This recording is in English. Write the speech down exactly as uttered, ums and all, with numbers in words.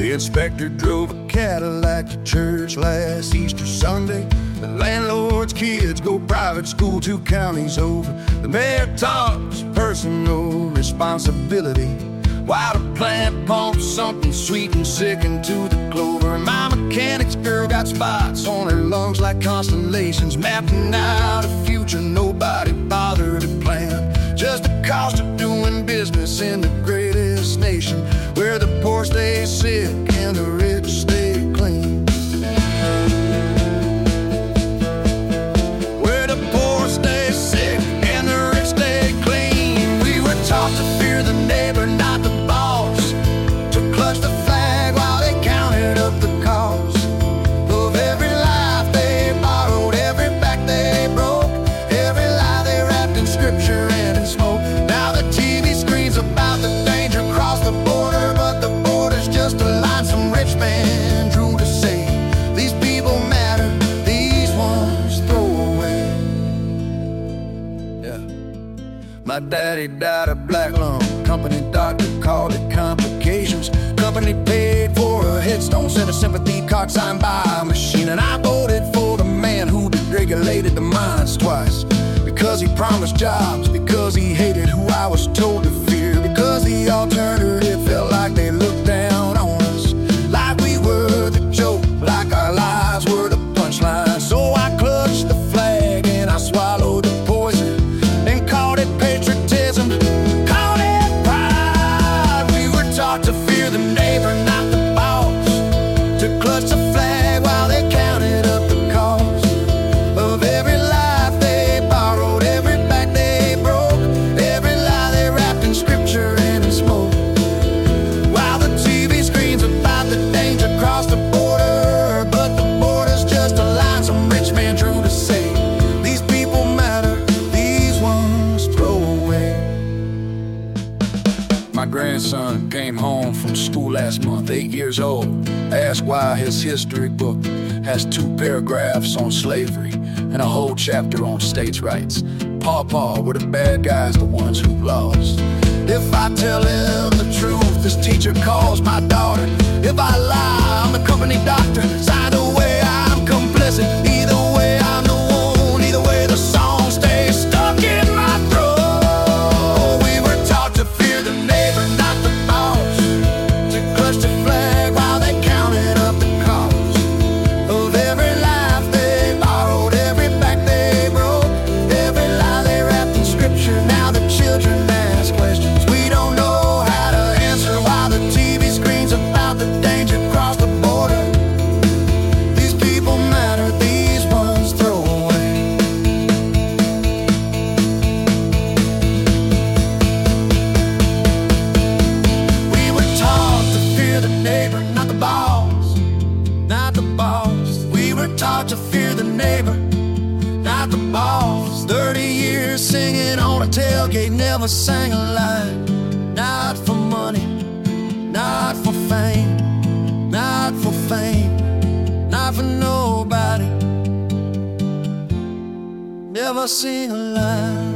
The inspector drove a Cadillac to church last Easter Sunday. The landlord's kids go private school two counties over. The mayor talks personal responsibility, while the plant pumps something sweet and sick into the clover. And my mechanic's girl got spots on her lungs like constellations, mapping out a future nobody bothered to plan. Just the cost of doing business in the greatest nation, where the poor stay sick and the rich stay clean. Where the poor stay sick and the rich stay clean. We were taught to fear the neighbor, not the boss, to clutch the flag while they counted up the cost of every life they borrowed, every back they broke, every lie they wrapped in scripture and in smoke. Now the T V screens about the danger across the border, but the border's just a line some rich man drew to say these people matter, these ones throw away. Yeah. My daddy died of black lung. Company doctor called it complications. Company paid for a headstone, sent a sympathy card signed by a machine. And I voted for the man who regulated the mines twice, because he promised jobs, because he hated who I was told to fear, because the alternative felt like they looked down on us, like we were the joke, like our lives were the punchline. So I clutched the flag and I swallowed the poison and called it patriotism, called it pride. We were taught to fear the neighbor, not the boss, to clutch the flag while they counted up the cost of every life they borrowed, every back they broke, every lie they wrapped in scripture and in smoke. While the T V screens about the danger across the border, but the border's just a line some rich man drew to say these people matter, these ones throw away. My grandson came home from school last month, eight years old. Asked why his history book has two paragraphs on slavery and a whole chapter on states' rights. Paw-paw, were the bad guys the ones who lost? If I tell him the truth, this teacher calls my daughter. If I lie, I'm the company doctor. So either way, I'm complicit. Either way, I'm the one. Either way, the song stays stuck in my throat. We were taught to fear the neighbor, not the boss, to clutch the flag while they counted up the cost of every life they borrowed, every back they broke, every lie they wrapped in scripture. Now the children ask questions we don't know how to answer, while the T V screens about the danger across the border. These people matter, these ones throw away. We were taught to fear the neighbor, not the boss, not the boss. We were taught to fear the neighbor, not the boss. Thirty years singing on a tailgate, never sang a line. Not for money, not for fame, not for fame, not for nobody. Never sing a line.